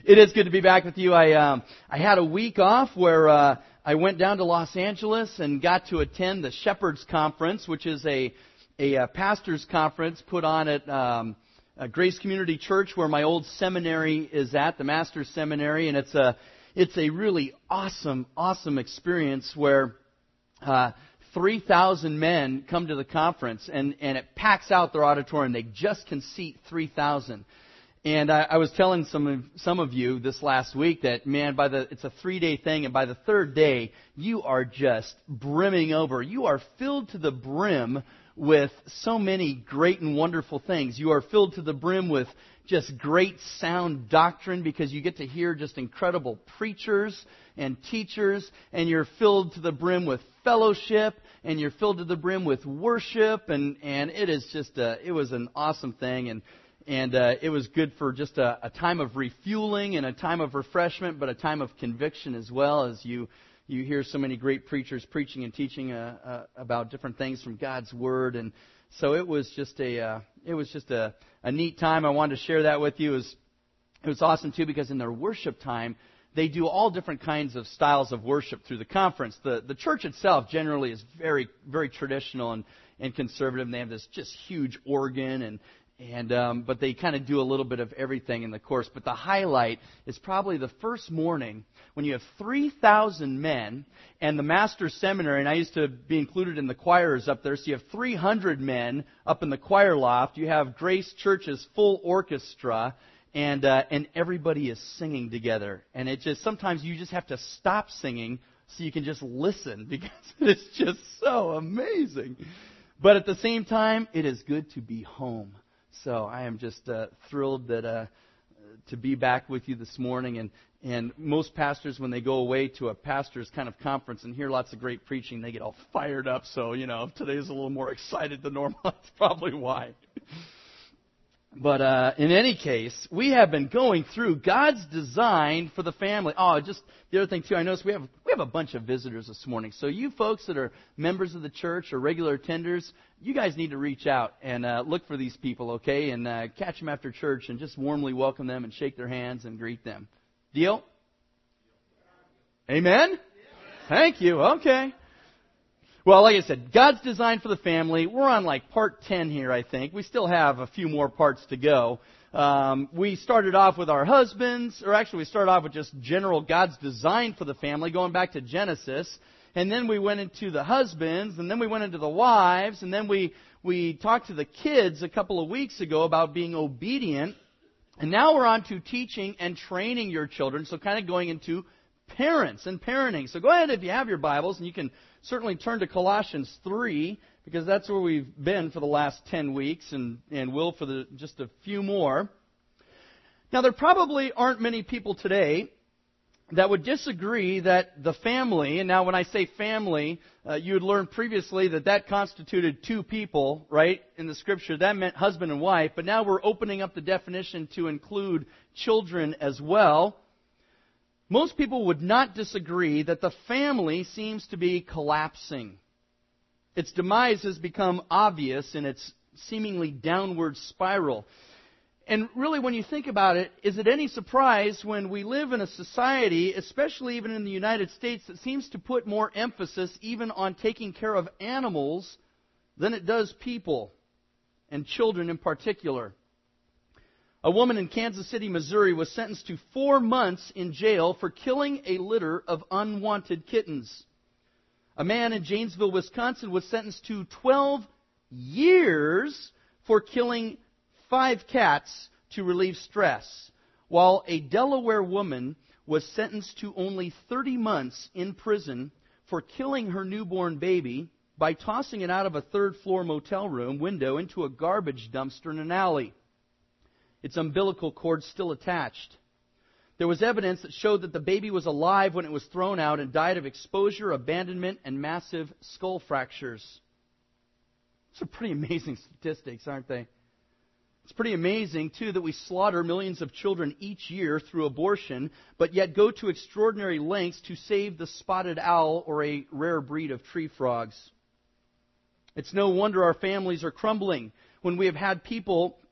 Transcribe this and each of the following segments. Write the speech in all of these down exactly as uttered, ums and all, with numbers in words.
It is good to be back with you. I um, I had a week off where uh, I went down to Los Angeles and got to attend the Shepherds Conference, which is a a, a pastors' conference put on at um, a Grace Community Church, where my old seminary is at, the Master's Seminary, and it's a it's a really awesome, awesome experience where uh, three thousand men come to the conference, and and it packs out their auditorium. They just can seat three thousand. And I, I was telling some of, some of you this last week that, man, by the it's a three-day thing, and by the third day, you are just brimming over. You are filled to the brim with so many great and wonderful things. You are filled to the brim with just great sound doctrine because you get to hear just incredible preachers and teachers, and you're filled to the brim with fellowship, and you're filled to the brim with worship, and, and it is just a, it was an awesome thing. And And uh, it was good for just a, a time of refueling and a time of refreshment, but a time of conviction as well, as you you hear so many great preachers preaching and teaching uh, uh, about different things from God's Word. And so it was just a uh, it was just a, a neat time. I wanted to share that with you. It was, it was awesome too, because in their worship time, they do all different kinds of styles of worship through the conference. The the church itself generally is very very traditional and, and conservative. And they have this just huge organ and And um, but they kind of do a little bit of everything in the course. But the highlight is probably the first morning when you have three thousand men and the Master's Seminary. And I used to be included in the choirs up there. So you have three hundred men up in the choir loft. You have Grace Church's full orchestra. And uh, and everybody is singing together. And it just sometimes you just have to stop singing so you can just listen, because it's just so amazing. But at the same time, it is good to be home. So I am just uh, thrilled that uh, to be back with you this morning. And, and most pastors, when they go away to a pastor's kind of conference and hear lots of great preaching, they get all fired up. So, you know, if today's a little more excited than normal, that's probably why. But uh, in any case, we have been going through God's design for the family. Oh, just the other thing, too, I noticed we have we have a bunch of visitors this morning. So you folks that are members of the church or regular attenders, you guys need to reach out and uh, look for these people, okay? And uh, catch them after church and just warmly welcome them and shake their hands and greet them. Deal? Amen? Thank you. Okay. Well, like I said, God's design for the family. We're on like part ten here, I think. We still have a few more parts to go. Um, we started off with our husbands, or actually we started off with just general God's design for the family, going back to Genesis. And then we went into the husbands, and then we went into the wives, and then we, we talked to the kids a couple of weeks ago about being obedient. And now we're on to teaching and training your children, so kind of going into parents and parenting. So go ahead if you have your Bibles, and you can certainly turn to Colossians three, because that's where we've been for the last ten weeks and, and will for the, just a few more. Now, there probably aren't many people today that would disagree that the family, and now when I say family, uh, you had learned previously that that constituted two people, right, in the Scripture. That meant husband and wife, but now we're opening up the definition to include children as well. Most people would not disagree that the family seems to be collapsing. Its demise has become obvious in its seemingly downward spiral. And really, when you think about it, is it any surprise when we live in a society, especially even in the United States, that seems to put more emphasis even on taking care of animals than it does people, and children in particular? A woman in Kansas City, Missouri, was sentenced to four months in jail for killing a litter of unwanted kittens. A man in Janesville, Wisconsin, was sentenced to twelve years for killing five cats to relieve stress, while a Delaware woman was sentenced to only thirty months in prison for killing her newborn baby by tossing it out of a third-floor motel room window into a garbage dumpster in an alley. Its umbilical cord still attached. There was evidence that showed that the baby was alive when it was thrown out and died of exposure, abandonment, and massive skull fractures. Those are pretty amazing statistics, aren't they? It's pretty amazing, too, that we slaughter millions of children each year through abortion, but yet go to extraordinary lengths to save the spotted owl or a rare breed of tree frogs. It's no wonder our families are crumbling when we have had people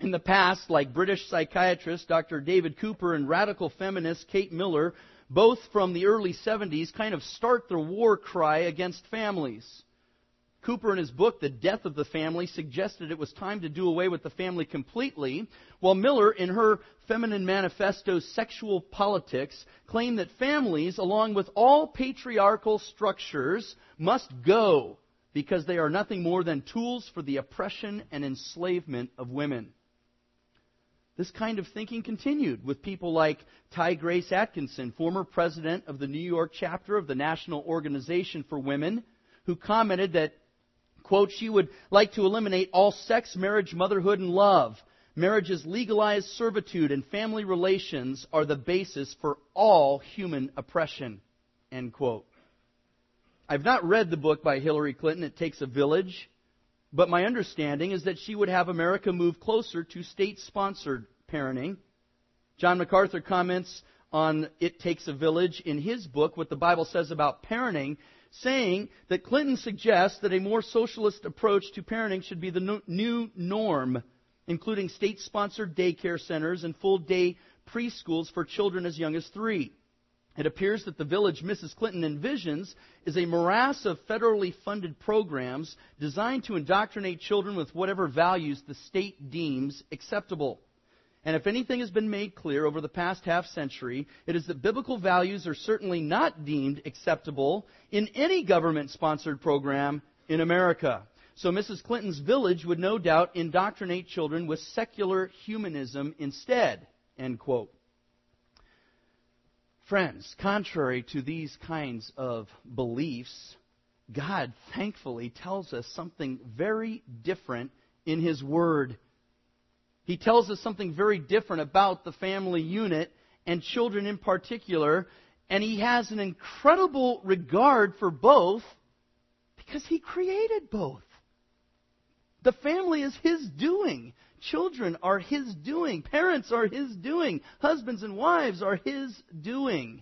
In the past, like British psychiatrist Doctor David Cooper and radical feminist Kate Miller, both from the early seventies, kind of start the war cry against families. Cooper, in his book, The Death of the Family, suggested it was time to do away with the family completely, while Miller, in her feminine manifesto, Sexual Politics, claimed that families, along with all patriarchal structures, must go because they are nothing more than tools for the oppression and enslavement of women. This kind of thinking continued with people like Ty Grace Atkinson, former president of the New York chapter of the National Organization for Women, who commented that, quote, she would like to eliminate all sex, marriage, motherhood, and love. Marriage's legalized servitude and family relations are the basis for all human oppression, end quote. I've not read the book by Hillary Clinton, It Takes a Village, but my understanding is that she would have America move closer to state-sponsored parenting. John MacArthur comments on It Takes a Village in his book, What the Bible Says About Parenting, saying that Clinton suggests that a more socialist approach to parenting should be the no- new norm, including state-sponsored daycare centers and full-day preschools for children as young as three. It appears that the village Missus Clinton envisions is a morass of federally funded programs designed to indoctrinate children with whatever values the state deems acceptable. And if anything has been made clear over the past half century, it is that biblical values are certainly not deemed acceptable in any government-sponsored program in America. So Missus Clinton's village would no doubt indoctrinate children with secular humanism instead, end quote. Friends, contrary to these kinds of beliefs, God thankfully tells us something very different in His Word. He tells us something very different about the family unit and children in particular, and He has an incredible regard for both because He created both. The family is His doing. Children are His doing. Parents are His doing. Husbands and wives are His doing.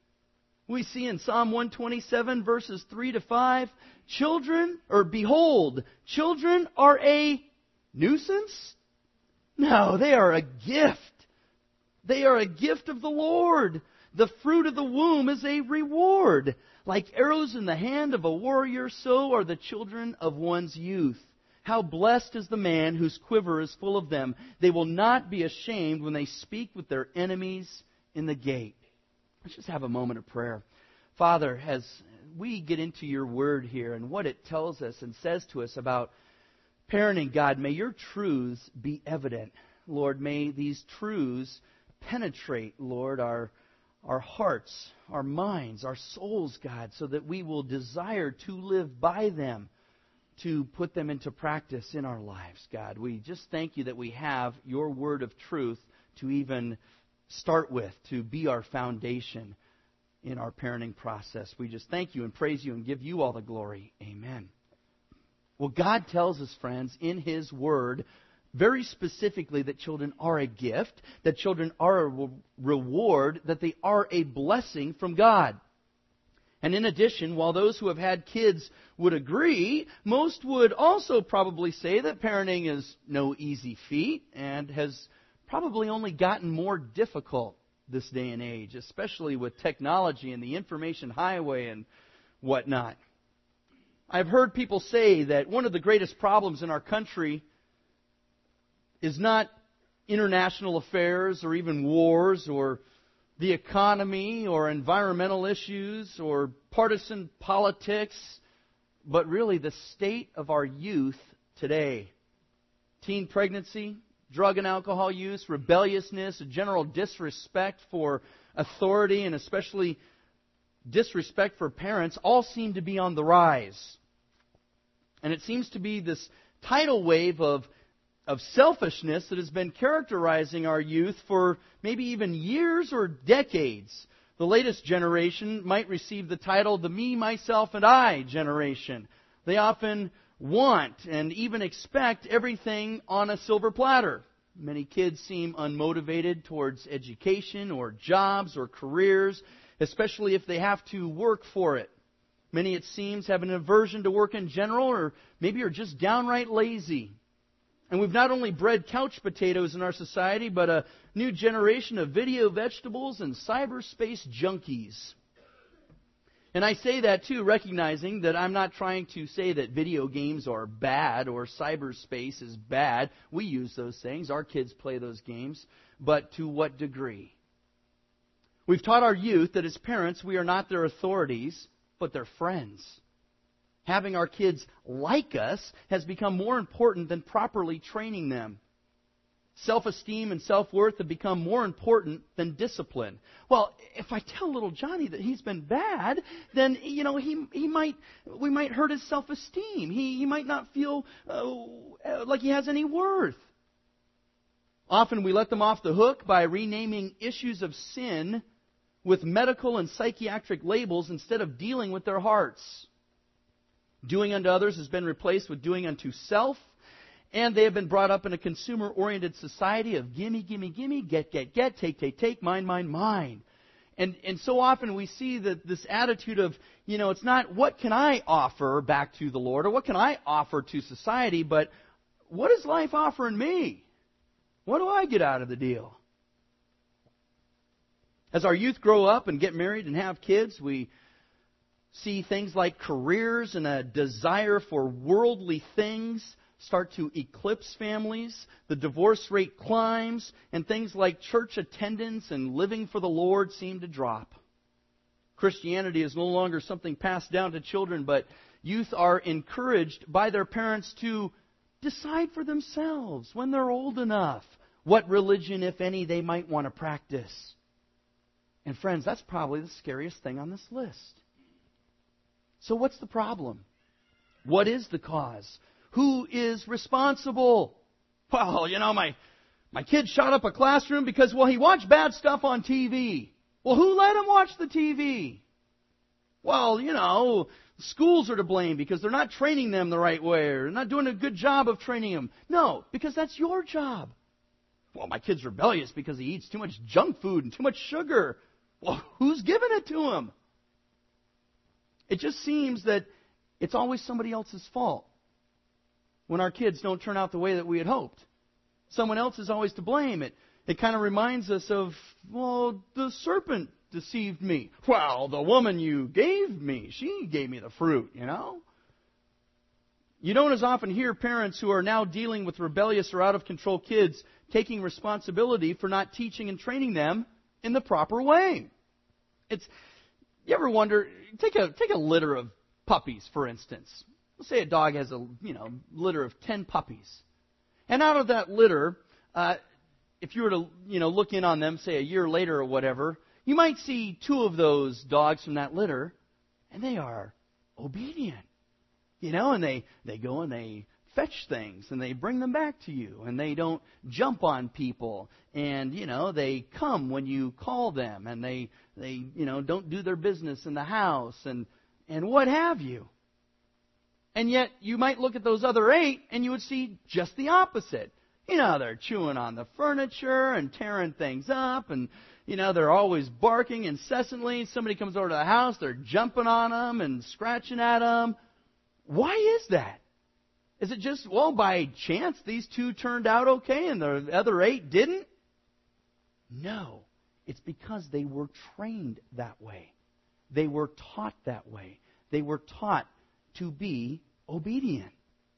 We see in Psalm one twenty-seven, verses three to five, children, or behold, children are a nuisance? No, they are a gift. They are a gift of the Lord. The fruit of the womb is a reward. Like arrows in the hand of a warrior, so are the children of one's youth. How blessed is the man whose quiver is full of them. They will not be ashamed when they speak with their enemies in the gate. Let's just have a moment of prayer. Father, as we get into your word here and what it tells us and says to us about parenting, God, may your truths be evident. Lord, may these truths penetrate, Lord, our, our hearts, our minds, our souls, God, so that we will desire to live by them, to put them into practice in our lives, God. We just thank you that we have your word of truth to even start with, to be our foundation in our parenting process. We just thank you and praise you and give you all the glory. Amen. Well, God tells us, friends, in His Word, very specifically that children are a gift, that children are a reward, that they are a blessing from God. And in addition, while those who have had kids would agree, most would also probably say that parenting is no easy feat and has probably only gotten more difficult this day and age, especially with technology and the information highway and whatnot. I've heard people say that one of the greatest problems in our country is not international affairs or even wars or the economy or environmental issues or partisan politics, but really the state of our youth today. Teen pregnancy, drug and alcohol use, rebelliousness, a general disrespect for authority, and especially disrespect for parents, all seem to be on the rise. And it seems to be this tidal wave of of selfishness that has been characterizing our youth for maybe even years or decades. The latest generation might receive the title the me, myself, and I generation. They often want and even expect everything on a silver platter. Many kids seem unmotivated towards education or jobs or careers, especially if they have to work for it. Many, it seems, have an aversion to work in general or maybe are just downright lazy. And we've not only bred couch potatoes in our society, but a new generation of video vegetables and cyberspace junkies. And I say that too, recognizing that I'm not trying to say that video games are bad or cyberspace is bad. We use those things. Our kids play those games. But to what degree? We've taught our youth that as parents, we are not their authorities, but their friends. Having our kids like us has become more important than properly training them. Self-esteem and self-worth have become more important than discipline. Well, if I tell little Johnny that he's been bad, then, you know, he he might we might hurt his self-esteem. He, he might not feel uh, like he has any worth. Often we let them off the hook by renaming issues of sin with medical and psychiatric labels instead of dealing with their hearts. Doing unto others has been replaced with doing unto self, and they have been brought up in a consumer-oriented society of gimme, gimme, gimme, get, get, get, take, take, take, mine, mine, mine. And and so often we see that this attitude of, you know, it's not what can I offer back to the Lord or what can I offer to society, but what is life offering me? What do I get out of the deal? As our youth grow up and get married and have kids, we see things like careers and a desire for worldly things start to eclipse families. The divorce rate climbs, and things like church attendance and living for the Lord seem to drop. Christianity is no longer something passed down to children, but youth are encouraged by their parents to decide for themselves when they're old enough what religion, if any, they might want to practice. And friends, that's probably the scariest thing on this list. So what's the problem? What is the cause? Who is responsible? Well, you know, my my kid shot up a classroom because, well, he watched bad stuff on T V. Well, who let him watch the T V? Well, you know, schools are to blame because they're not training them the right way or not doing a good job of training them. No, because that's your job. Well, my kid's rebellious because he eats too much junk food and too much sugar. Well, who's giving it to him? It just seems that it's always somebody else's fault when our kids don't turn out the way that we had hoped. Someone else is always to blame. It it kind of reminds us of, well, the serpent deceived me. Well, the woman you gave me, she gave me the fruit, you know. You don't as often hear parents who are now dealing with rebellious or out-of-control kids taking responsibility for not teaching and training them in the proper way. It's You ever wonder, take a take a litter of puppies, for instance. Let's say a dog has a you know litter of ten puppies. And out of that litter, uh, if you were to you know look in on them, say a year later or whatever, you might see two of those dogs from that litter, and they are obedient. You know, and they, they go and they fetch things, and they bring them back to you, and they don't jump on people, and, you know, they come when you call them, and they, they you know, don't do their business in the house, and, and what have you. And yet, you might look at those other eight, and you would see just the opposite. You know, they're chewing on the furniture and tearing things up, and, you know, they're always barking incessantly. Somebody comes over to the house, they're jumping on them and scratching at them. Why is that? Is it just, well, by chance these two turned out okay and the other eight didn't? No. It's because they were trained that way. They were taught that way. They were taught to be obedient.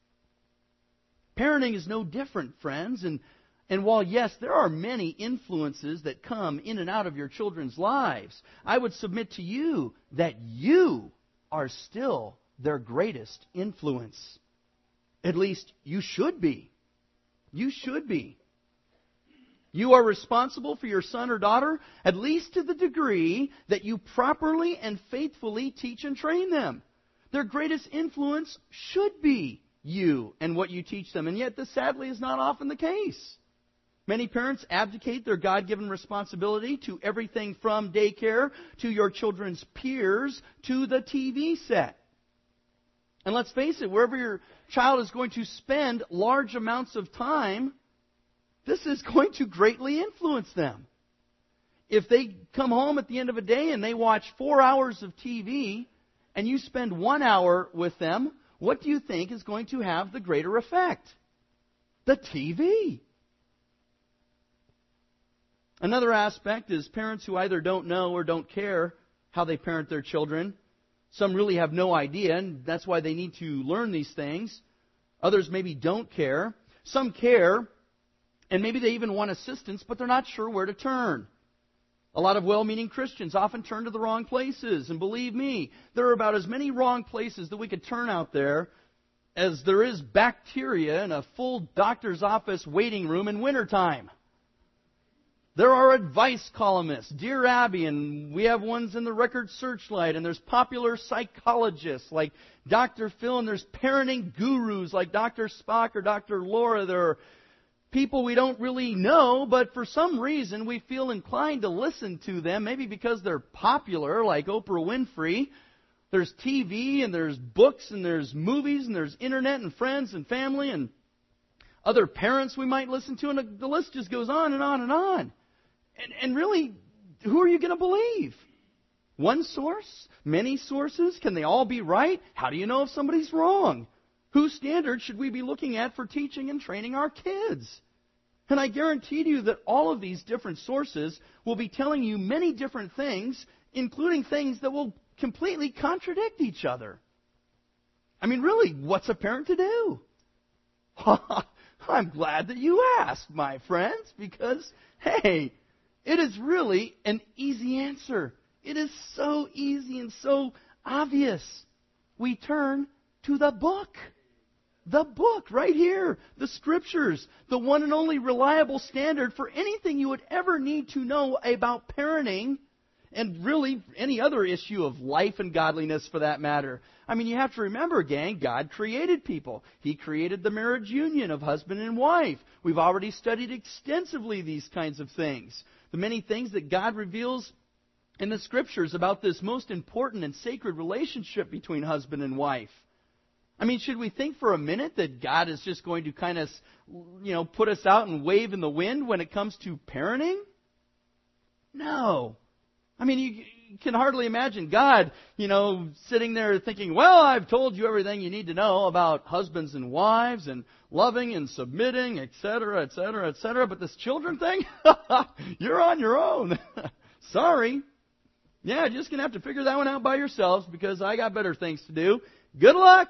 Parenting is no different, friends. And, and while, yes, there are many influences that come in and out of your children's lives, I would submit to you that you are still their greatest influence. At least you should be. You should be. You are responsible for your son or daughter, at least to the degree that you properly and faithfully teach and train them. Their greatest influence should be you and what you teach them, and yet this sadly is not often the case. Many parents abdicate their God-given responsibility to everything from daycare to your children's peers to the T V set. And let's face it, wherever your child is going to spend large amounts of time, this is going to greatly influence them. If they come home at the end of a day and they watch four hours of T V and you spend one hour with them, what do you think is going to have the greater effect? The T V. Another aspect is parents who either don't know or don't care how they parent their children. Some really have no idea, and that's why they need to learn these things. Others maybe don't care. Some care, and maybe they even want assistance, but they're not sure where to turn. A lot of well-meaning Christians often turn to the wrong places, and believe me, there are about as many wrong places that we could turn out there as there is bacteria in a full doctor's office waiting room in wintertime. There are advice columnists, Dear Abby, and we have ones in the Record Searchlight, and there's popular psychologists like Doctor Phil, and there's parenting gurus like Doctor Spock or Doctor Laura. There are people we don't really know, but for some reason we feel inclined to listen to them, maybe because they're popular, like Oprah Winfrey. There's T V, and there's books, and there's movies, and there's internet, and friends, and family, and other parents we might listen to, and the list just goes on and on and on. And, and really, who are you going to believe? One source? Many sources? Can they all be right? How do you know if somebody's wrong? Whose standards should we be looking at for teaching and training our kids? And I guarantee to you that all of these different sources will be telling you many different things, including things that will completely contradict each other. I mean, really, what's a parent to do? I'm glad that you asked, my friends, because, hey, it is really an easy answer. It is so easy and so obvious. We turn to the book. The book right here. The Scriptures. The one and only reliable standard for anything you would ever need to know about parenting. And really any other issue of life and godliness for that matter. I mean, you have to remember, gang, God created people. He created the marriage union of husband and wife. We've already studied extensively these kinds of things. The many things that God reveals in the Scriptures about this most important and sacred relationship between husband and wife. I mean, should we think for a minute that God is just going to kind of, you know, put us out and wave in the wind when it comes to parenting? No. I mean, you, you can hardly imagine God, you know, sitting there thinking, well, I've told you everything you need to know about husbands and wives and loving and submitting, et cetera, et cetera, et cetera. But this children thing, you're on your own. Sorry. Yeah, you're just going to have to figure that one out by yourselves because I got better things to do. Good luck.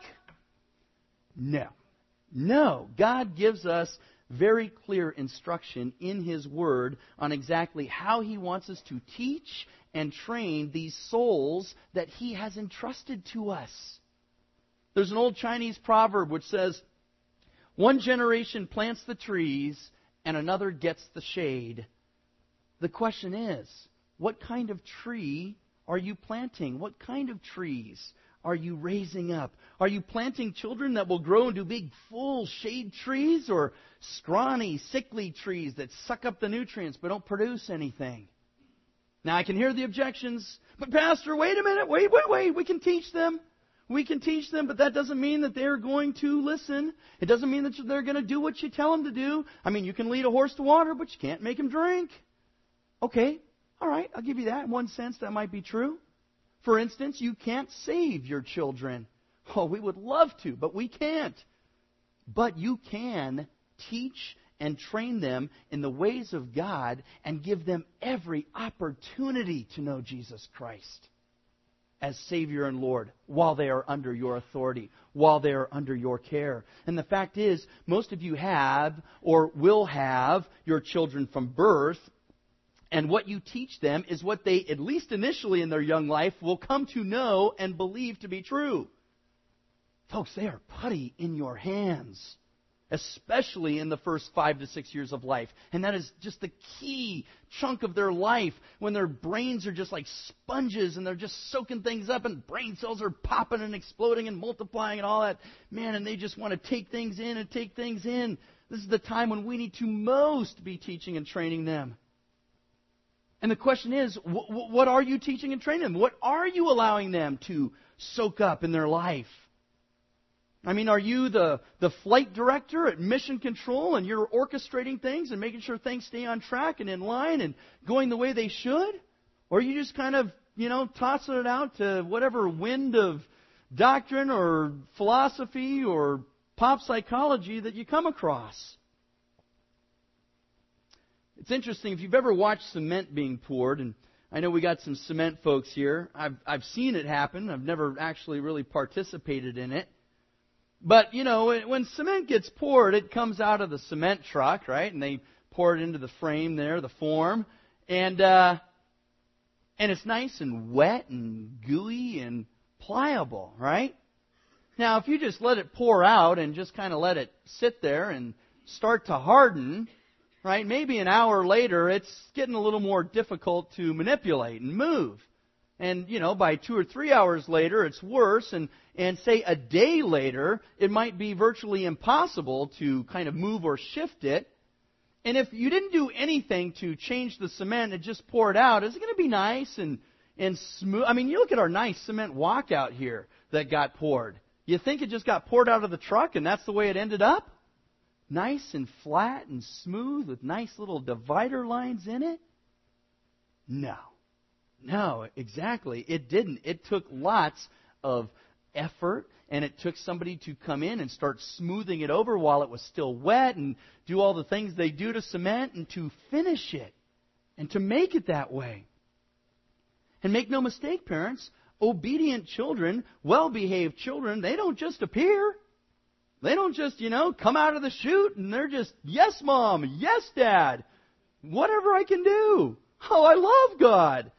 No. No. God gives us very clear instruction in His Word on exactly how He wants us to teach and train these souls that He has entrusted to us. There's an old Chinese proverb which says, one generation plants the trees and another gets the shade. The question is, what kind of tree are you planting? What kind of trees are you raising up? Are you planting children that will grow into big, full shade trees, or scrawny, sickly trees that suck up the nutrients but don't produce anything? Now, I can hear the objections, but Pastor, wait a minute, wait, wait, wait, we can teach them. We can teach them, but that doesn't mean that they're going to listen. It doesn't mean that they're going to do what you tell them to do. I mean, you can lead a horse to water, but you can't make him drink. Okay, all right, I'll give you that. In one sense, that might be true. For instance, you can't save your children. Oh, we would love to, but we can't. But you can teach and train them in the ways of God and give them every opportunity to know Jesus Christ as Savior and Lord while they are under your authority, while they are under your care. And the fact is, most of you have or will have your children from birth. And what you teach them is what they, at least initially in their young life, will come to know and believe to be true. Folks, they are putty in your hands, especially in the first five to six years of life. And that is just the key chunk of their life when their brains are just like sponges and they're just soaking things up and brain cells are popping and exploding and multiplying and all that. Man, and they just want to take things in and take things in. This is the time when we need to most be teaching and training them. And the question is, wh- what are you teaching and training them? What are you allowing them to soak up in their life? I mean, are you the, the flight director at Mission Control and you're orchestrating things and making sure things stay on track and in line and going the way they should? Or are you just kind of, you know, tossing it out to whatever wind of doctrine or philosophy or pop psychology that you come across? It's interesting, if you've ever watched cement being poured, and I know we got some cement folks here. I've I've seen it happen. I've never actually really participated in it. But, you know, when cement gets poured, it comes out of the cement truck, right? And they pour it into the frame there, the form. And uh, and it's nice and wet and gooey and pliable, right? Now, if you just let it pour out and just kind of let it sit there and start to harden, right, maybe an hour later, it's getting a little more difficult to manipulate and move. And, you know, by two or three hours later, it's worse. And, and say a day later, it might be virtually impossible to kind of move or shift it. And if you didn't do anything to change the cement and just pour it out, is it going to be nice and, and smooth? I mean, you look at our nice cement walkout here that got poured. You think it just got poured out of the truck and that's the way it ended up? Nice and flat and smooth with nice little divider lines in it? No. No, exactly. It didn't. It took lots of effort, and it took somebody to come in and start smoothing it over while it was still wet and do all the things they do to cement and to finish it and to make it that way. And make no mistake, parents, obedient children, well-behaved children, they don't just appear. They don't just, you know, come out of the chute and they're just, yes, Mom, yes, Dad, whatever I can do. Oh, I love God.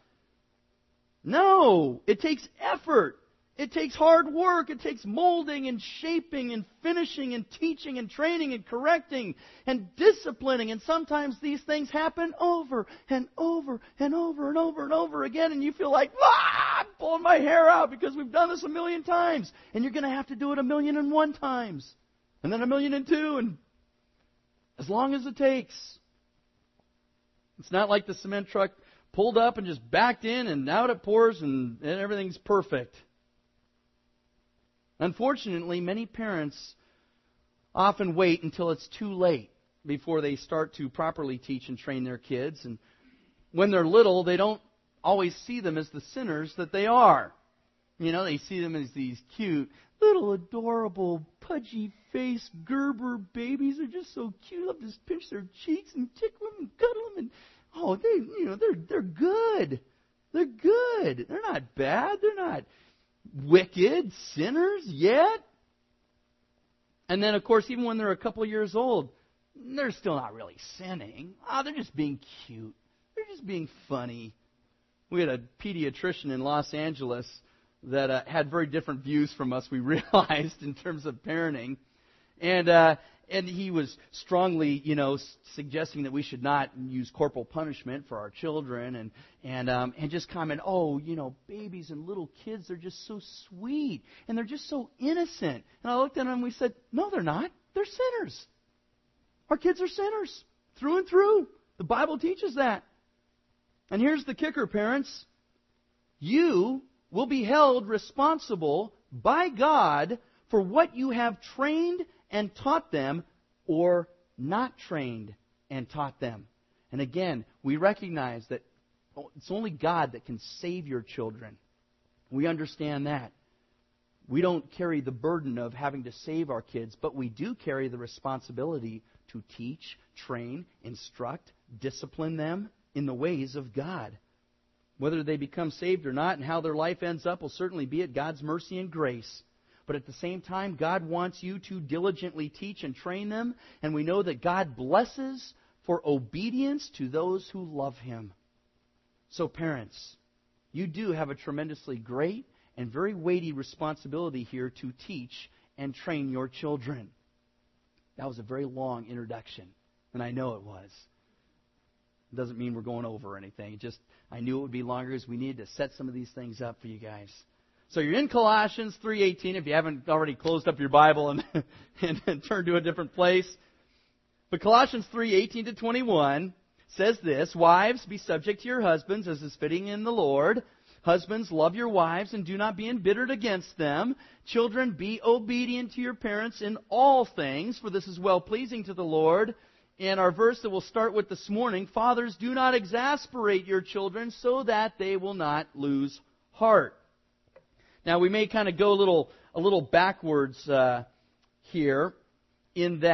No, it takes effort. It takes hard work. It takes molding and shaping and finishing and teaching and training and correcting and disciplining. And sometimes these things happen over and over and over and over and over again. And you feel like, ah, I'm pulling my hair out because we've done this a million times. And you're going to have to do it a million and one times. And then a million and two. And as long as it takes. It's not like the cement truck pulled up and just backed in and out it pours and, and everything's perfect. Unfortunately, many parents often wait until it's too late before they start to properly teach and train their kids. And when they're little, they don't always see them as the sinners that they are. You know, they see them as these cute, little, adorable, pudgy-faced Gerber babies. They're just so cute. I love to just pinch their cheeks and tickle them and cuddle them. And, oh, they, you know, they're they're good. They're good. They're not bad. They're not wicked sinners yet. And then, of course, even when they're a couple of years old, they're still not really sinning. Oh, they're just being cute. They're just being funny. We had a pediatrician in Los Angeles that uh, had very different views from us, we realized, in terms of parenting. And uh, and he was strongly, you know, suggesting that we should not use corporal punishment for our children, and and um, and just comment, oh, you know, babies and little kids, they're just so sweet and they're just so innocent. And I looked at him and we said, no, they're not. They're sinners. Our kids are sinners through and through. The Bible teaches that. And here's the kicker, parents. You will be held responsible by God for what you have trained and taught them or not trained and taught them. And again, we recognize that it's only God that can save your children. We understand that. We don't carry the burden of having to save our kids, but we do carry the responsibility to teach, train, instruct, discipline them in the ways of God. Whether they become saved or not and how their life ends up will certainly be at God's mercy and grace. But at the same time, God wants you to diligently teach and train them. And we know that God blesses for obedience to those who love Him. So parents, you do have a tremendously great and very weighty responsibility here to teach and train your children. That was a very long introduction, and I know it was. It doesn't mean we're going over anything. It just, I knew it would be longer because we needed to set some of these things up for you guys. So you're in Colossians three eighteen, if you haven't already closed up your Bible and, and, and turned to a different place. But Colossians three eighteen to twenty-one says this, wives, be subject to your husbands as is fitting in the Lord. Husbands, love your wives and do not be embittered against them. Children, be obedient to your parents in all things, for this is well-pleasing to the Lord. And our verse that we'll start with this morning, fathers, do not exasperate your children so that they will not lose heart. Now, we may kind of go a little a little backwards uh, here in that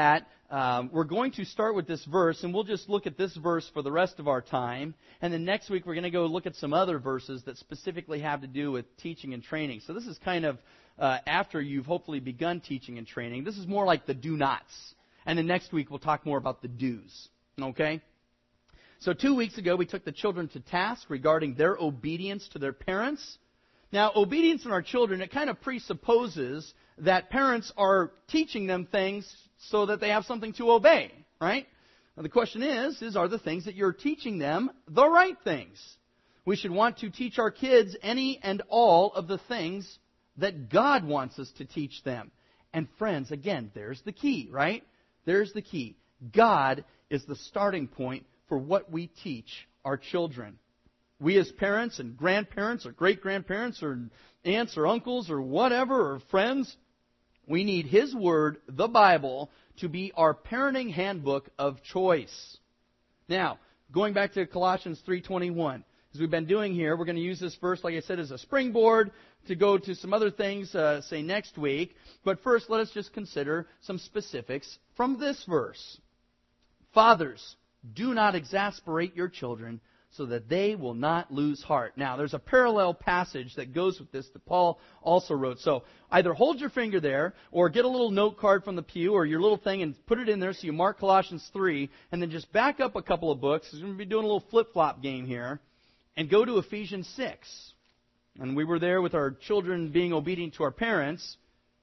um, we're going to start with this verse, and we'll just look at this verse for the rest of our time. And then next week we're going to go look at some other verses that specifically have to do with teaching and training. So this is kind of uh, after you've hopefully begun teaching and training. This is more like the do-nots. And then next week we'll talk more about the do's. Okay? So two weeks ago we took the children to task regarding their obedience to their parents. Now, obedience in our children, it kind of presupposes that parents are teaching them things so that they have something to obey, right? Now, the question is, is are the things that you're teaching them the right things? We should want to teach our kids any and all of the things that God wants us to teach them. And friends, again, there's the key, right? There's the key. God is the starting point for what we teach our children. We as parents and grandparents or great-grandparents or aunts or uncles or whatever or friends, we need His Word, the Bible, to be our parenting handbook of choice. Now, going back to Colossians three twenty-one, as we've been doing here, we're going to use this verse, like I said, as a springboard to go to some other things, uh, say, next week. But first, let us just consider some specifics from this verse. Fathers, do not exasperate your children so that they will not lose heart. Now, there's a parallel passage that goes with this that Paul also wrote. So either hold your finger there or get a little note card from the pew or your little thing and put it in there so you mark Colossians three and then just back up a couple of books. We're going to be doing a little flip-flop game here and go to Ephesians six. And we were there with our children being obedient to our parents.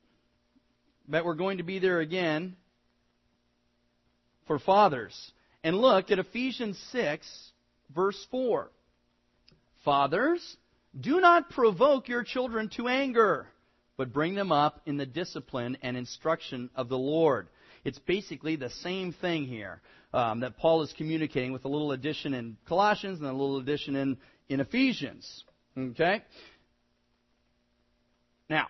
But we're going to be there again for fathers. And look at Ephesians six, verse four. Fathers, do not provoke your children to anger, but bring them up in the discipline and instruction of the Lord. It's basically the same thing here um, that Paul is communicating with a little addition in Colossians and a little addition in, in Ephesians. Okay? Now,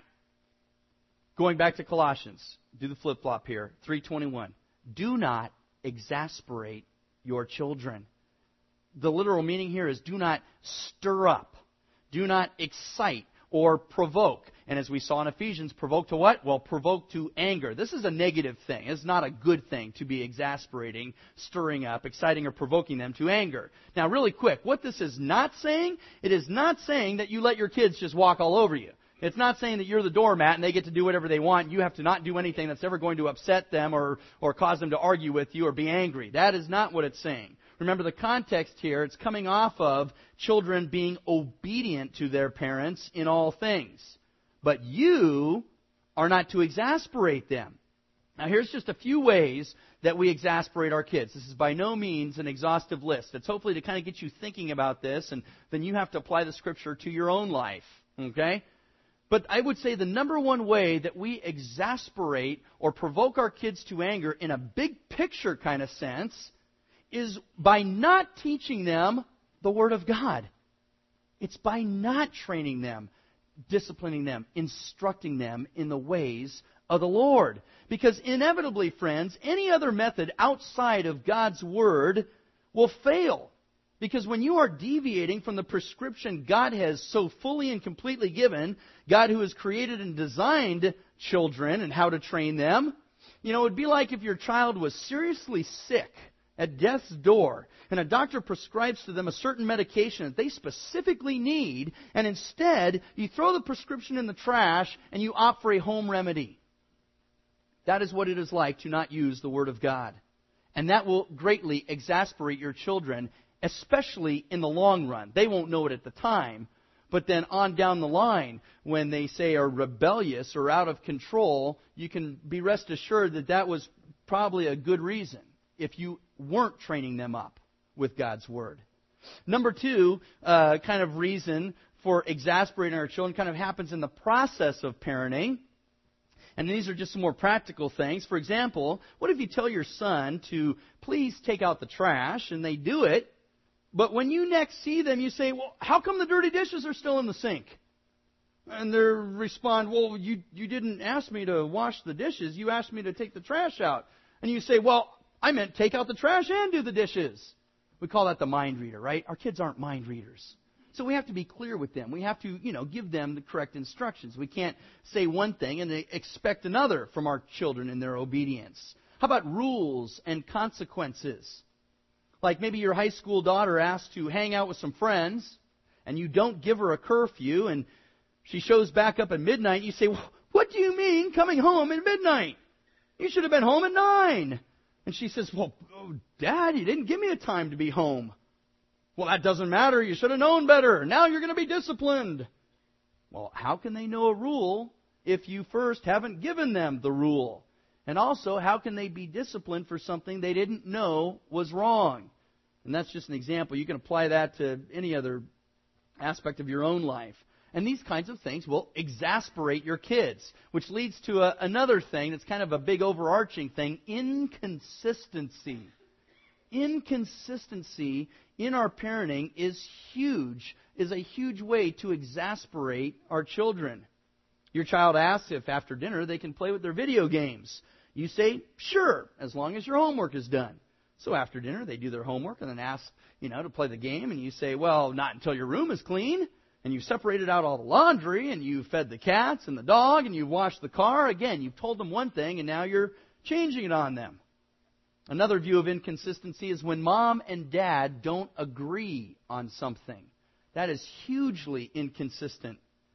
going back to Colossians, do the flip-flop here, three twenty-one. Do not exasperate your children. The literal meaning here is do not stir up, do not excite or provoke. And as we saw in Ephesians, provoke to what? Well, provoke to anger. This is a negative thing. It's not a good thing to be exasperating, stirring up, exciting, or provoking them to anger. Now, really quick, what this is not saying, it is not saying that you let your kids just walk all over you. It's not saying that you're the doormat and they get to do whatever they want. You have to not do anything that's ever going to upset them or, or cause them to argue with you or be angry. That is not what it's saying. Remember the context here, it's coming off of children being obedient to their parents in all things. But you are not to exasperate them. Now here's just a few ways that we exasperate our kids. This is by no means an exhaustive list. It's hopefully to kind of get you thinking about this, and then you have to apply the Scripture to your own life. Okay? But I would say the number one way that we exasperate or provoke our kids to anger in a big picture kind of sense is by not teaching them the Word of God. It's by not training them, disciplining them, instructing them in the ways of the Lord. Because inevitably, friends, any other method outside of God's Word will fail. Because when you are deviating from the prescription God has so fully and completely given, God who has created and designed children and how to train them, you know, it would be like if your child was seriously sick at death's door, and a doctor prescribes to them a certain medication that they specifically need, and instead you throw the prescription in the trash and you opt for a home remedy. That is what it is like to not use the Word of God. And that will greatly exasperate your children, especially in the long run. They won't know it at the time, but then on down the line, when they say are rebellious or out of control, you can be rest assured that that was probably a good reason if you weren't training them up with God's Word. Number two, uh, kind of reason for exasperating our children kind of happens in the process of parenting. And these are just some more practical things. For example, what if you tell your son to please take out the trash, and they do it, but when you next see them, you say, well, how come the dirty dishes are still in the sink? And they respond, well, you, you didn't ask me to wash the dishes. You asked me to take the trash out. And you say, well, I meant take out the trash and do the dishes. We call that the mind reader, right? Our kids aren't mind readers. So we have to be clear with them. We have to, you know, give them the correct instructions. We can't say one thing and expect another from our children in their obedience. How about rules and consequences? Like maybe your high school daughter asks to hang out with some friends, and you don't give her a curfew, and she shows back up at midnight. You say, "What do you mean coming home at midnight? You should have been home at nine." And she says, "Well, Dad, you didn't give me a time to be home." "Well, that doesn't matter. You should have known better. Now you're going to be disciplined." Well, how can they know a rule if you first haven't given them the rule? And also, how can they be disciplined for something they didn't know was wrong? And that's just an example. You can apply that to any other aspect of your own life. And these kinds of things will exasperate your kids, which leads to a, another thing that's kind of a big overarching thing, inconsistency. Inconsistency in our parenting is huge, is a huge way to exasperate our children. Your child asks if after dinner they can play with their video games. You say, "Sure, as long as your homework is done." So after dinner they do their homework and then ask, you know, to play the game. And you say, "Well, not until your room is clean. And you've separated out all the laundry and you've fed the cats and the dog and you've washed the car." Again, you've told them one thing and now you're changing it on them. Another view of inconsistency is when mom and dad don't agree on something. That is hugely inconsistent.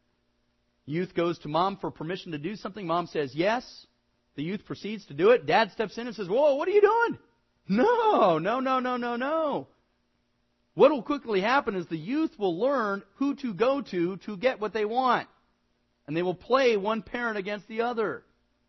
Youth goes to mom for permission to do something. Mom says yes. The youth proceeds to do it. Dad steps in and says, "Whoa, what are you doing?" No, no, no, no, no, no. What will quickly happen is the youth will learn who to go to to get what they want. And they will play one parent against the other.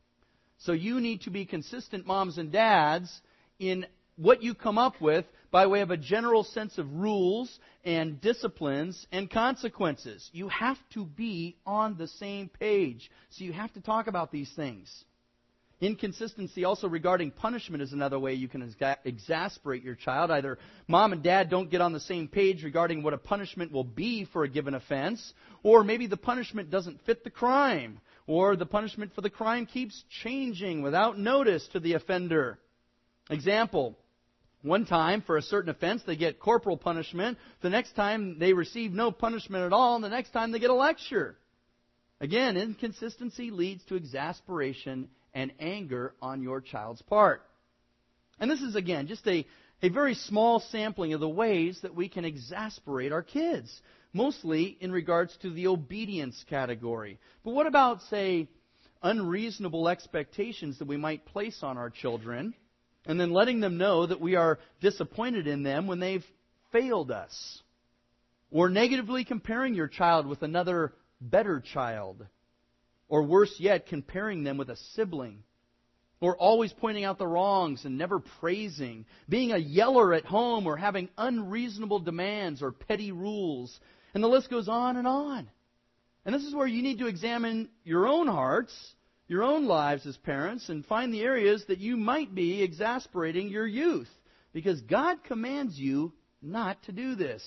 So you need to be consistent, moms and dads, in what you come up with by way of a general sense of rules and disciplines and consequences. You have to be on the same page. So you have to talk about these things. Inconsistency also regarding punishment is another way you can exa- exasperate your child. Either mom and dad don't get on the same page regarding what a punishment will be for a given offense, or maybe the punishment doesn't fit the crime, or the punishment for the crime keeps changing without notice to the offender. Example, one time for a certain offense they get corporal punishment, the next time they receive no punishment at all, and the next time they get a lecture. Again, inconsistency leads to exasperation and anger on your child's part. And this is, again, just a, a very small sampling of the ways that we can exasperate our kids, mostly in regards to the obedience category. But what about, say, unreasonable expectations that we might place on our children, and then letting them know that we are disappointed in them when they've failed us? Or negatively comparing your child with another better child? Or worse yet, comparing them with a sibling. Or always pointing out the wrongs and never praising. Being a yeller at home or having unreasonable demands or petty rules. And the list goes on and on. And this is where you need to examine your own hearts, your own lives as parents, and find the areas that you might be exasperating your youth. Because God commands you not to do this.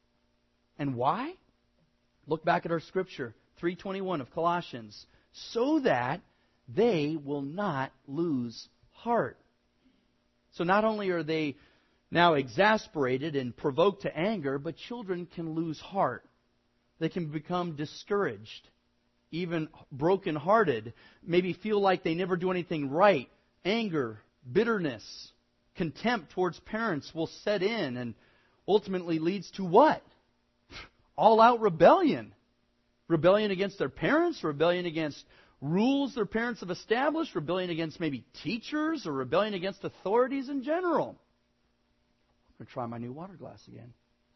And why? Look back at our scripture, three twenty-one of Colossians. So that they will not lose heart. So not only are they now exasperated and provoked to anger, but children can lose heart. They can become discouraged, even brokenhearted, maybe feel like they never do anything right. Anger, bitterness, contempt towards parents will set in and ultimately leads to what? All-out rebellion. Rebellion against their parents, rebellion against rules their parents have established, rebellion against maybe teachers, or rebellion against authorities in general. I'm going to try my new water glass again.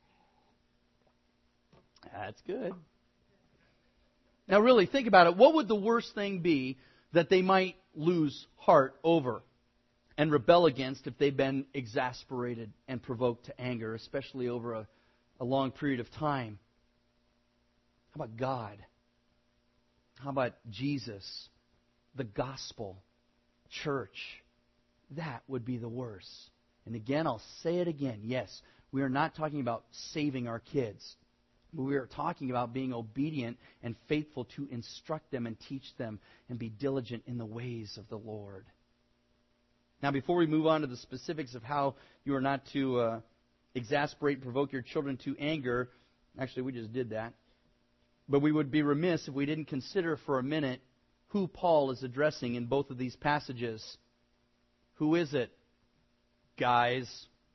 That's good. Now really, think about it. What would the worst thing be that they might lose heart over and rebel against if they've been exasperated and provoked to anger, especially over a, a long period of time? How about God? How about Jesus, the gospel, church? That would be the worst. And again, I'll say it again. Yes, we are not talking about saving our kids. But we are talking about being obedient and faithful to instruct them and teach them and be diligent in the ways of the Lord. Now, before we move on to the specifics of how you are not to uh, exasperate and provoke your children to anger, actually, we just did that. But we would be remiss if we didn't consider for a minute who Paul is addressing in both of these passages. Who is it? Guys,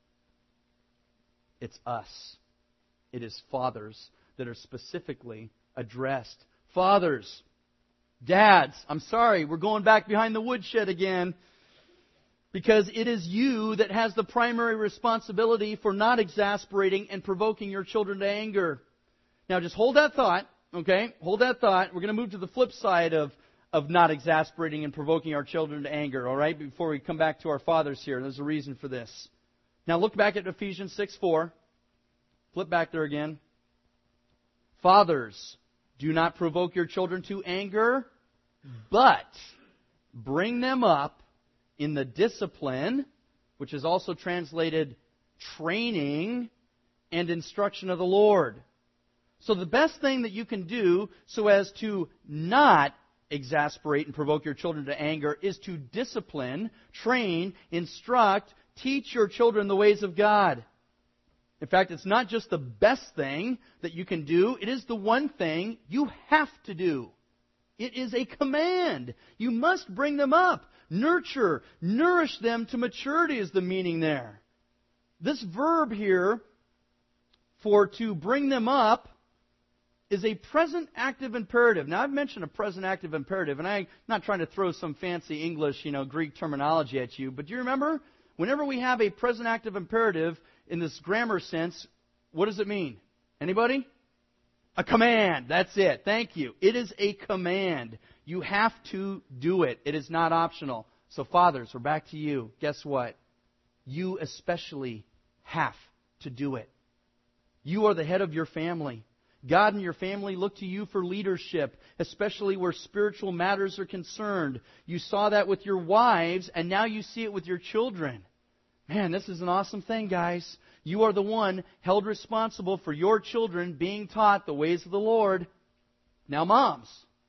it's us. It is fathers that are specifically addressed. Fathers, dads, I'm sorry, we're going back behind the woodshed again. Because it is you that has the primary responsibility for not exasperating and provoking your children to anger. Now just hold that thought, okay? Hold that thought. We're going to move to the flip side of, of not exasperating and provoking our children to anger, all right? Before we come back to our fathers here, there's a reason for this. Now look back at Ephesians six four. Flip back there again. Fathers, do not provoke your children to anger, but bring them up in the discipline, which is also translated training and instruction of the Lord. So the best thing that you can do so as to not exasperate and provoke your children to anger is to discipline, train, instruct, teach your children the ways of God. In fact, it's not just the best thing that you can do, it is the one thing you have to do. It is a command. You must bring them up. Nurture, nourish them to maturity is the meaning there. This verb here, for to bring them up, is a present active imperative. Now, I've mentioned a present active imperative, and I'm not trying to throw some fancy English, you know, Greek terminology at you, but do you remember, whenever we have a present active imperative in this grammar sense, what does it mean? Anybody? A command. That's it. Thank you. It is a command. You have to do it. It is not optional. So fathers, we're back to you. Guess what? You especially have to do it. You are the head of your family. God and your family look to you for leadership, especially where spiritual matters are concerned. You saw that with your wives, and now you see it with your children. Man, this is an awesome thing, guys. You are the one held responsible for your children being taught the ways of the Lord. Now, moms,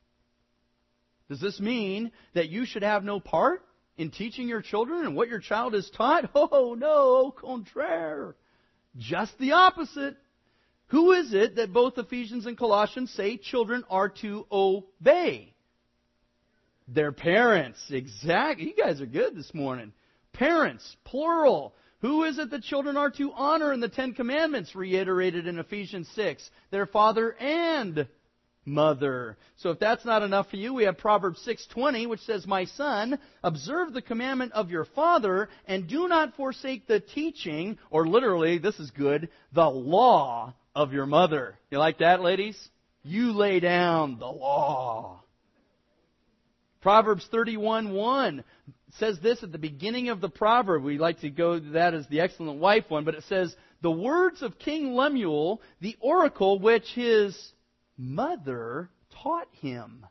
does this mean that you should have no part in teaching your children and what your child is taught? Oh, no, au contraire. Just the opposite. Who is it that both Ephesians and Colossians say children are to obey? Their parents. Exactly. You guys are good this morning. Parents, plural. Who is it that children are to honor in the Ten Commandments, reiterated in Ephesians six? Their father and mother. So if that's not enough for you, we have Proverbs six twenty, which says, "My son, observe the commandment of your father, and do not forsake the teaching," or literally, this is good, "the law of your mother." You like that, ladies? You lay down the law. Proverbs thirty-one one says this at the beginning of the proverb. We like to go to that as the excellent wife one, but it says, "The words of King Lemuel, the oracle which his mother taught him."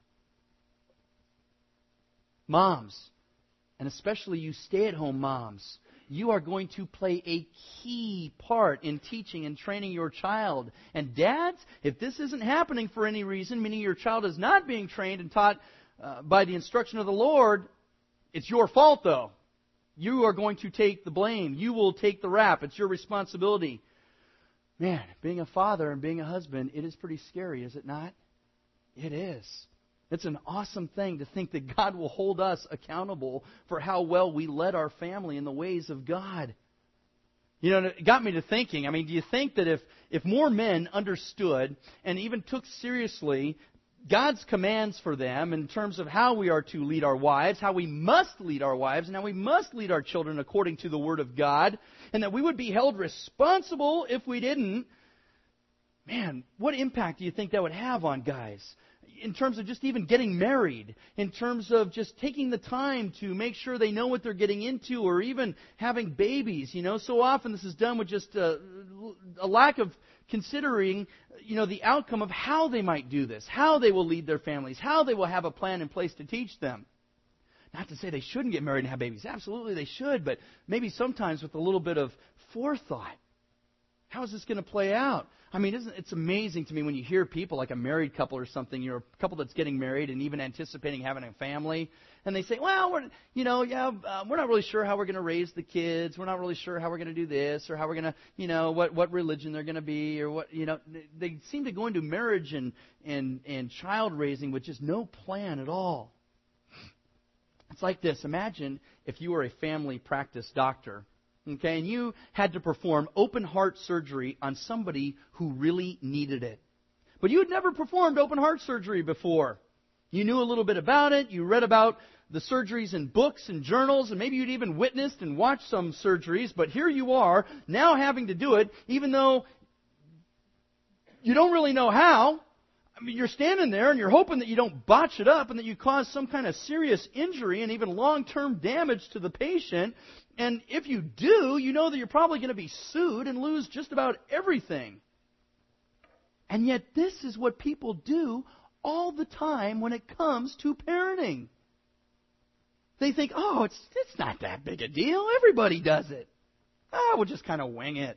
Moms, and especially you stay-at-home moms, you are going to play a key part in teaching and training your child. And dads, if this isn't happening for any reason, meaning your child is not being trained and taught uh, by the instruction of the Lord, it's your fault, though. You are going to take the blame. You will take the rap. It's your responsibility. Man, being a father and being a husband, it is pretty scary, is it not? It is. It's an awesome thing to think that God will hold us accountable for how well we led our family in the ways of God. You know, it got me to thinking, I mean, do you think that if, if more men understood and even took seriously God's commands for them in terms of how we are to lead our wives, how we must lead our wives, and how we must lead our children according to the Word of God, and that we would be held responsible if we didn't, man, what impact do you think that would have on guys? In terms of just even getting married, in terms of just taking the time to make sure they know what they're getting into, or even having babies. You know, so often this is done with just a, a lack of considering, you know, the outcome of how they might do this, how they will lead their families, how they will have a plan in place to teach them. Not to say they shouldn't get married and have babies. Absolutely they should, but maybe sometimes with a little bit of forethought. How is this going to play out? I mean, isn't it's amazing to me when you hear people like a married couple or something, you know, a couple that's getting married and even anticipating having a family, and they say, well, we're, you know, yeah, uh, we're not really sure how we're going to raise the kids. We're not really sure how we're going to do this, or how we're going to, you know, what what religion they're going to be, or what, you know, they, they seem to go into marriage and and and child raising with just no plan at all. It's like this. Imagine if you were a family practice doctor, okay, and you had to perform open heart surgery on somebody who really needed it. But you had never performed open heart surgery before. You knew a little bit about it. You read about the surgeries in books and journals, and maybe you'd even witnessed and watched some surgeries. But here you are, now having to do it, even though you don't really know how. I mean, you're standing there and you're hoping that you don't botch it up and that you cause some kind of serious injury and even long-term damage to the patient. And if you do, you know that you're probably going to be sued and lose just about everything. And yet this is what people do all the time when it comes to parenting. They think, oh, it's it's not that big a deal. Everybody does it. Oh, we'll just kind of wing it.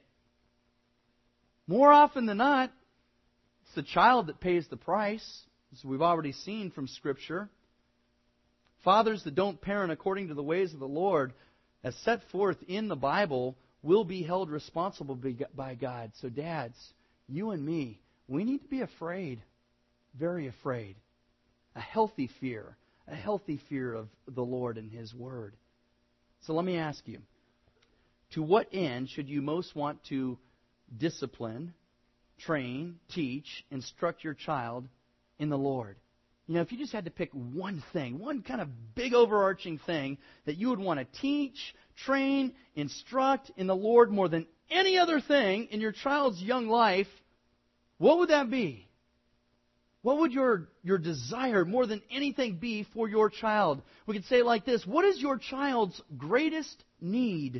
More often than not, it's the child that pays the price, as we've already seen from Scripture. Fathers that don't parent according to the ways of the Lord, as set forth in the Bible, will be held responsible by God. So dads, you and me, we need to be afraid, very afraid. A healthy fear, a healthy fear of the Lord and His Word. So let me ask you, to what end should you most want to discipline, train, teach, instruct your child in the Lord? You know, if you just had to pick one thing, one kind of big overarching thing that you would want to teach, train, instruct in the Lord more than any other thing in your child's young life, what would that be? What would your, your desire more than anything be for your child? We could say it like this: what is your child's greatest need?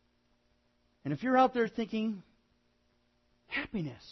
And if you're out there thinking, happiness,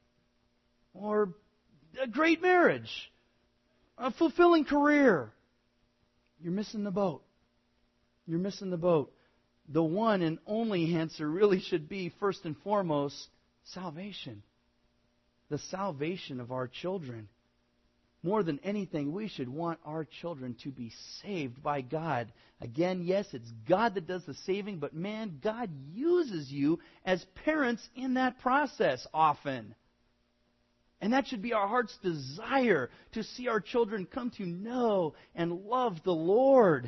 or a great marriage, a fulfilling career, you're missing the boat. You're missing the boat. The one and only answer really should be, first and foremost, salvation. The salvation of our children. More than anything, we should want our children to be saved by God. Again, yes, it's God that does the saving, but man, God uses you as parents in that process often. And that should be our heart's desire, to see our children come to know and love the Lord.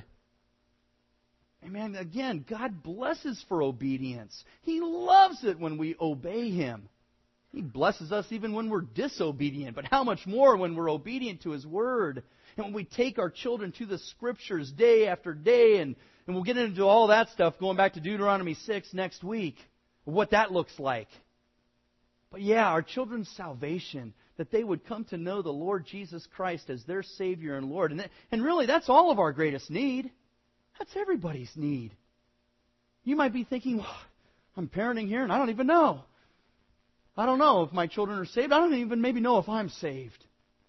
Amen. Again, God blesses for obedience. He loves it when we obey Him. He blesses us even when we're disobedient, but how much more when we're obedient to His Word. And when we take our children to the Scriptures day after day, and, and we'll get into all that stuff going back to Deuteronomy six next week, what that looks like. But yeah, our children's salvation, that they would come to know the Lord Jesus Christ as their Savior and Lord. And, that, and really, that's all of our greatest need. That's everybody's need. You might be thinking, well, I'm parenting here and I don't even know. I don't know if my children are saved. I don't even maybe know if I'm saved.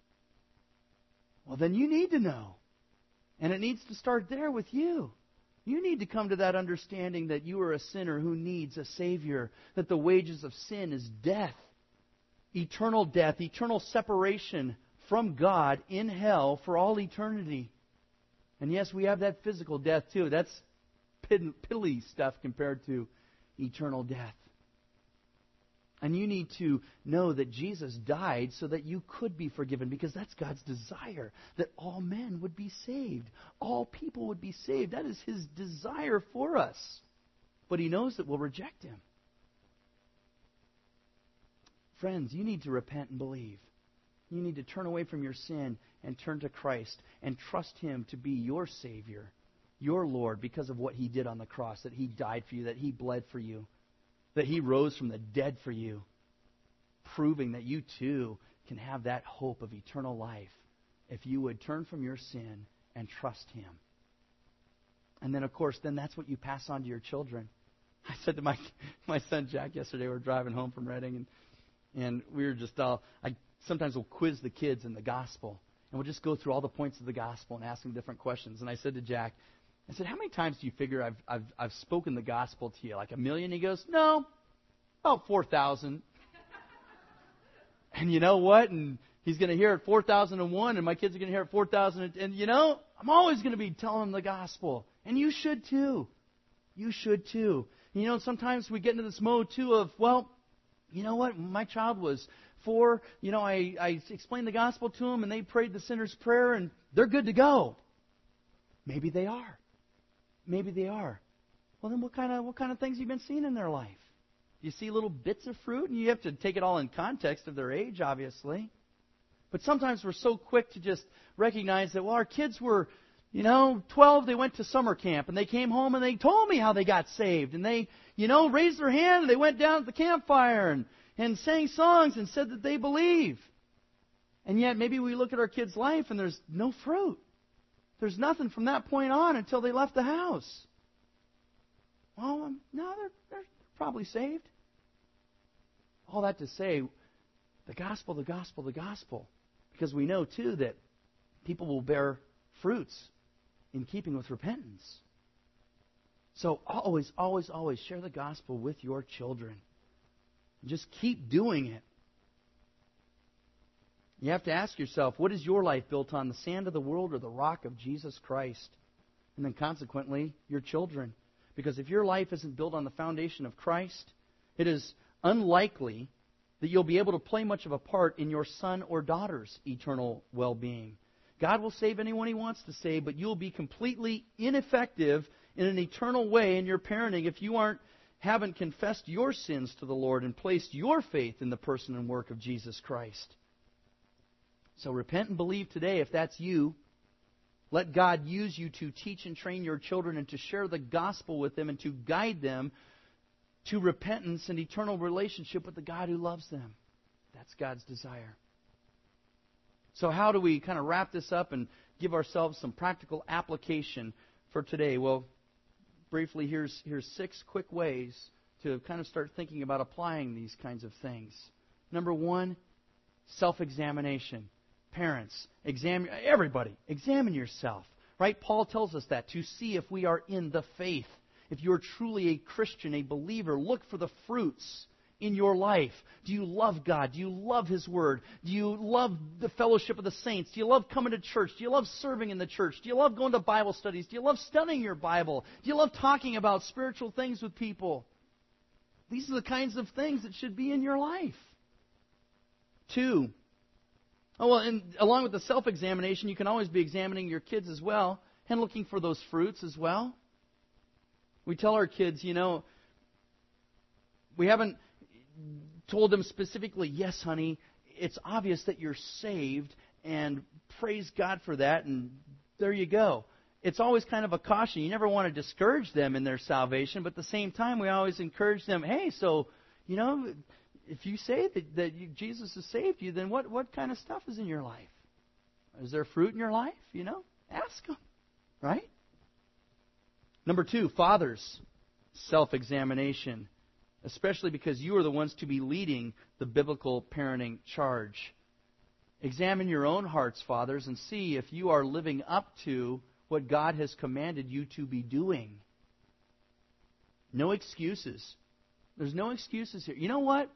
Well, then you need to know. And it needs to start there with you. You need to come to that understanding that you are a sinner who needs a Savior, that the wages of sin is death, eternal death, eternal separation from God in hell for all eternity. And yes, we have that physical death too. That's piddly stuff compared to eternal death. And you need to know that Jesus died so that you could be forgiven, because that's God's desire, that all men would be saved. All people would be saved. That is His desire for us. But He knows that we'll reject Him. Friends, you need to repent and believe. You need to turn away from your sin and turn to Christ and trust Him to be your Savior, your Lord, because of what He did on the cross, that He died for you, that He bled for you, that He rose from the dead for you, proving that you too can have that hope of eternal life if you would turn from your sin and trust Him. And then, of course, then that's what you pass on to your children. I said to my my son Jack yesterday, we were driving home from Reading, and, and we were just all, I sometimes will quiz the kids in the gospel, and we'll just go through all the points of the gospel and ask them different questions. And I said to Jack, I said, how many times do you figure I've I've I've spoken the gospel to you? Like a million? He goes, no, about four thousand. And you know what? And he's going to hear it four thousand one, and my kids are going to hear it four thousand. And, and you know, I'm always going to be telling them the gospel. And you should too. You should too. And, you know, sometimes we get into this mode too of, well, you know what? When my child was four, you know, I, I explained the gospel to them, and they prayed the sinner's prayer, and they're good to go. Maybe they are. Maybe they are. Well, then what kind of what kind of things have you been seeing in their life? You see little bits of fruit, and you have to take it all in context of their age, obviously. But sometimes we're so quick to just recognize that, well, our kids were, you know, twelve, they went to summer camp, and they came home and they told me how they got saved. And they, you know, raised their hand, and they went down at the campfire and, and sang songs and said that they believe. And yet maybe we look at our kids' life and there's no fruit. There's nothing from that point on until they left the house. Well, um, no, they're, they're probably saved. All that to say, the gospel, the gospel, the gospel. Because we know, too, that people will bear fruits in keeping with repentance. So always, always, always share the gospel with your children. Just keep doing it. You have to ask yourself, what is your life built on, the sand of the world or the rock of Jesus Christ? And then consequently, your children. Because if your life isn't built on the foundation of Christ, it is unlikely that you'll be able to play much of a part in your son or daughter's eternal well-being. God will save anyone He wants to save, but you'll be completely ineffective in an eternal way in your parenting if you aren't haven't confessed your sins to the Lord and placed your faith in the person and work of Jesus Christ. So repent and believe today if that's you. Let God use you to teach and train your children and to share the gospel with them and to guide them to repentance and eternal relationship with the God who loves them. That's God's desire. So how do we kind of wrap this up and give ourselves some practical application for today? Well, briefly, here's, here's six quick ways to kind of start thinking about applying these kinds of things. Number one, self-examination. Parents, examine, everybody, examine yourself. Right? Paul tells us that, to see if we are in the faith. If you're truly a Christian, a believer, look for the fruits in your life. Do you love God? Do you love His Word? Do you love the fellowship of the saints? Do you love coming to church? Do you love serving in the church? Do you love going to Bible studies? Do you love studying your Bible? Do you love talking about spiritual things with people? These are the kinds of things that should be in your life. Two, oh, well, and along with the self-examination, you can always be examining your kids as well and looking for those fruits as well. We tell our kids, you know, we haven't told them specifically, yes, honey, it's obvious that you're saved, and praise God for that, and there you go. It's always kind of a caution. You never want to discourage them in their salvation, but at the same time, we always encourage them, hey, so, you know, if you say that, that you, Jesus has saved you, then what, what kind of stuff is in your life? Is there fruit in your life? You know, ask them, right? Number two, fathers, self-examination, especially because you are the ones to be leading the biblical parenting charge. Examine your own hearts, fathers, and see if you are living up to what God has commanded you to be doing. No excuses. There's no excuses here. You know what?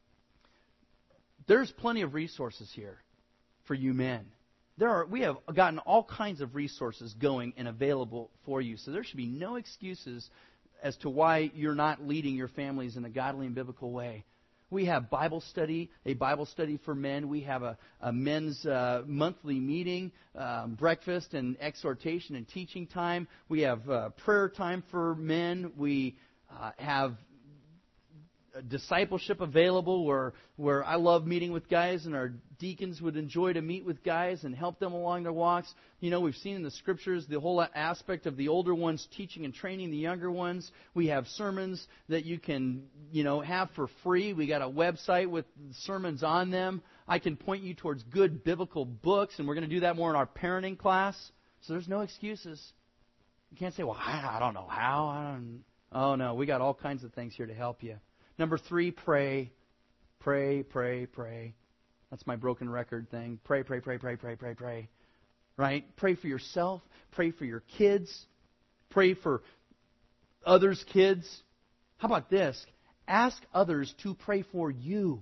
There's plenty of resources here for you men. There are, we have gotten all kinds of resources going and available for you. So there should be no excuses as to why you're not leading your families in a godly and biblical way. We have Bible study, a Bible study for men. We have a, a men's uh, monthly meeting, um, breakfast and exhortation and teaching time. We have uh, prayer time for men. We uh, have discipleship available where where I love meeting with guys, and our deacons would enjoy to meet with guys and help them along their walks. You know, we've seen in the Scriptures the whole aspect of the older ones teaching and training the younger ones. We have sermons that you can, you know, have for free. We got a website with sermons on them. I can point you towards good biblical books, and we're going to do that more in our parenting class. So there's no excuses. You can't say, well, I don't know how. I don't. Oh, no, we got all kinds of things here to help you. Number three, pray. Pray, pray, pray. That's my broken record thing. Pray, pray, pray, pray, pray, pray, pray. Right? Pray for yourself. Pray for your kids. Pray for others' kids. How about this? Ask others to pray for you.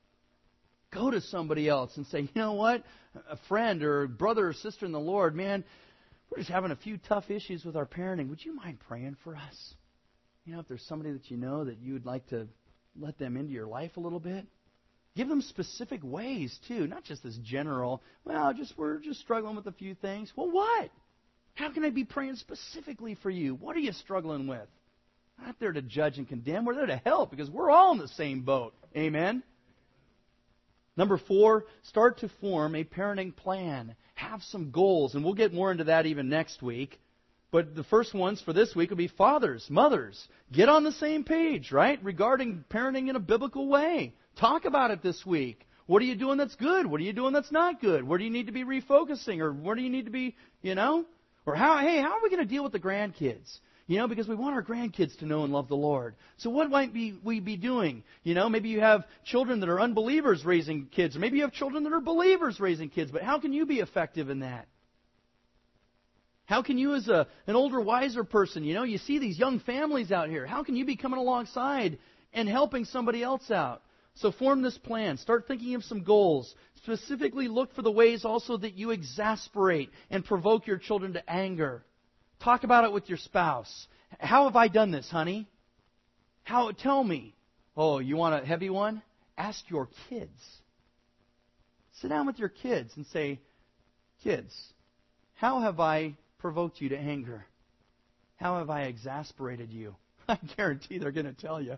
Go to somebody else and say, you know what? A friend or a brother or sister in the Lord, man, we're just having a few tough issues with our parenting. Would you mind praying for us? You know, if there's somebody that you know that you would like to let them into your life a little bit, give them specific ways too, not just this general, well, just we're just struggling with a few things. Well, what? How can I be praying specifically for you? What are you struggling with? We're not there to judge and condemn. We're there to help because we're all in the same boat. Amen? Number four, start to form a parenting plan. Have some goals, and we'll get more into that even next week. But the first ones for this week will be fathers, mothers. Get on the same page, right? Regarding parenting in a biblical way. Talk about it this week. What are you doing that's good? What are you doing that's not good? Where do you need to be refocusing? Or where do you need to be, you know? Or how, hey, how are we going to deal with the grandkids? You know, because we want our grandkids to know and love the Lord. So what might be, we be doing? You know, maybe you have children that are unbelievers raising kids. Or maybe you have children that are believers raising kids. But how can you be effective in that? How can you as a, an older, wiser person, you know, you see these young families out here. How can you be coming alongside and helping somebody else out? So form this plan. Start thinking of some goals. Specifically look for the ways also that you exasperate and provoke your children to anger. Talk about it with your spouse. How have I done this, honey? How? Tell me. Oh, you want a heavy one? Ask your kids. Sit down with your kids and say, kids, how have I provoked you to anger? How have I exasperated you? I guarantee they're going to tell you.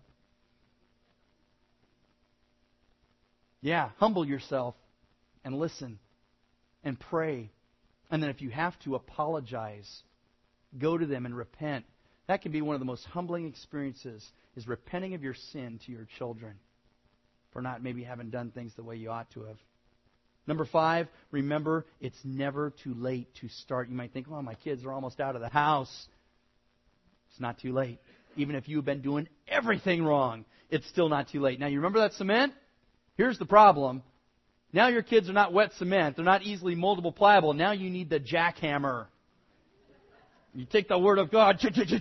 Yeah, humble yourself and listen and pray. And then if you have to, apologize. Go to them and repent. That can be one of the most humbling experiences, is repenting of your sin to your children for not maybe having done things the way you ought to have. Number five, remember, it's never too late to start. You might think, well, my kids are almost out of the house. It's not too late. Even if you've been doing everything wrong, it's still not too late. Now, you remember that cement? Here's the problem. Now your kids are not wet cement. They're not easily moldable, pliable. Now you need the jackhammer. You take the Word of God,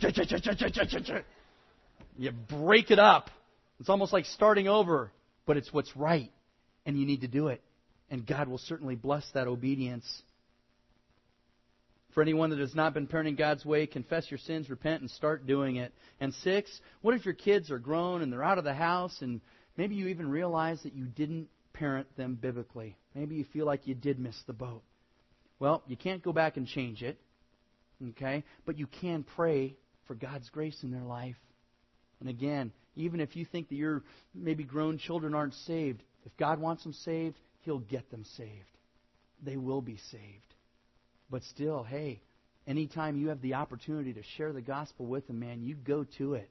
you break it up. It's almost like starting over, but it's what's right, and you need to do it. And God will certainly bless that obedience. For anyone that has not been parenting God's way, confess your sins, repent, and start doing it. And six, what if your kids are grown and they're out of the house, and maybe you even realize that you didn't parent them biblically? Maybe you feel like you did miss the boat. Well, you can't go back and change it. Okay? But you can pray for God's grace in their life. And again, even if you think that your maybe grown children aren't saved, if God wants them saved, He'll get them saved. They will be saved. But still, hey, anytime you have the opportunity to share the gospel with them, man, you go to it.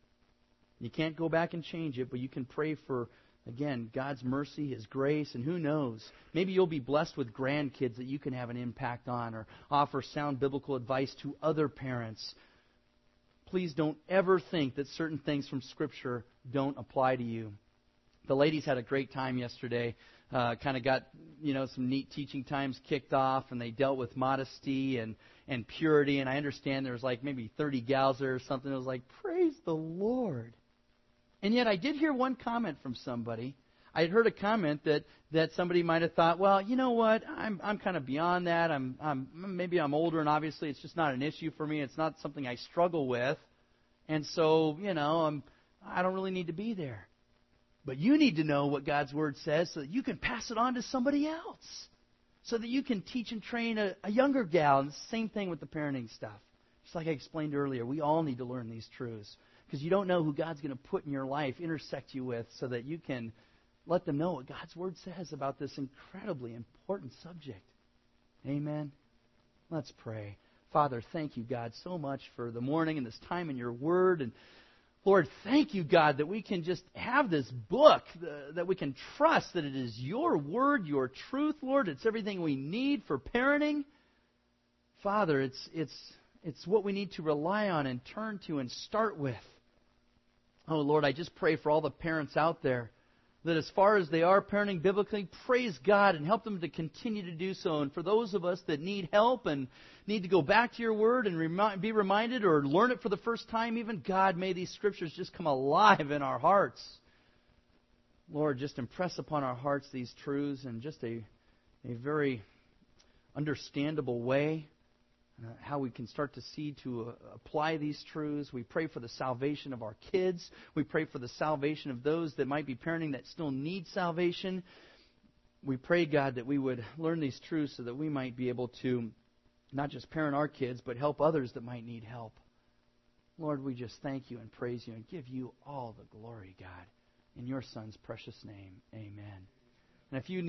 You can't go back and change it, but you can pray for, again, God's mercy, His grace, and who knows, maybe you'll be blessed with grandkids that you can have an impact on, or offer sound biblical advice to other parents. Please don't ever think that certain things from Scripture don't apply to you. The ladies had a great time yesterday. Uh, kind of got, you know, some neat teaching times kicked off, and they dealt with modesty and, and purity. And I understand there was like maybe thirty gals there or something. It was like, praise the Lord. And yet I did hear one comment from somebody. I had heard a comment that, that somebody might have thought, well, you know what, I'm I'm kind of beyond that. I'm I'm maybe I'm older, and obviously it's just not an issue for me. It's not something I struggle with, and so you know I'm I don't really need to be there. But you need to know what God's Word says so that you can pass it on to somebody else, so that you can teach and train a, a younger gal. And the same thing with the parenting stuff. Just like I explained earlier, we all need to learn these truths. Because you don't know who God's going to put in your life, intersect you with, so that you can let them know what God's Word says about this incredibly important subject. Amen? Let's pray. Father, thank you, God, so much for the morning and this time in your Word. And Lord, thank you, God, that we can just have this book, uh, that we can trust that it is your Word, your truth, Lord. It's everything we need for parenting. Father, it's it's it's what we need to rely on and turn to and start with. Oh, Lord, I just pray for all the parents out there that as far as they are parenting biblically, praise God and help them to continue to do so. And for those of us that need help and need to go back to your Word and remi- be reminded or learn it for the first time even, God, may these Scriptures just come alive in our hearts. Lord, just impress upon our hearts these truths in just a, a very understandable way. Uh, how we can start to see to uh, apply these truths. We pray for the salvation of our kids. We pray for the salvation of those that might be parenting that still need salvation. We pray, God, that we would learn these truths so that we might be able to not just parent our kids, but help others that might need help. Lord, we just thank you and praise you and give you all the glory, God. In your Son's precious name, amen. And if you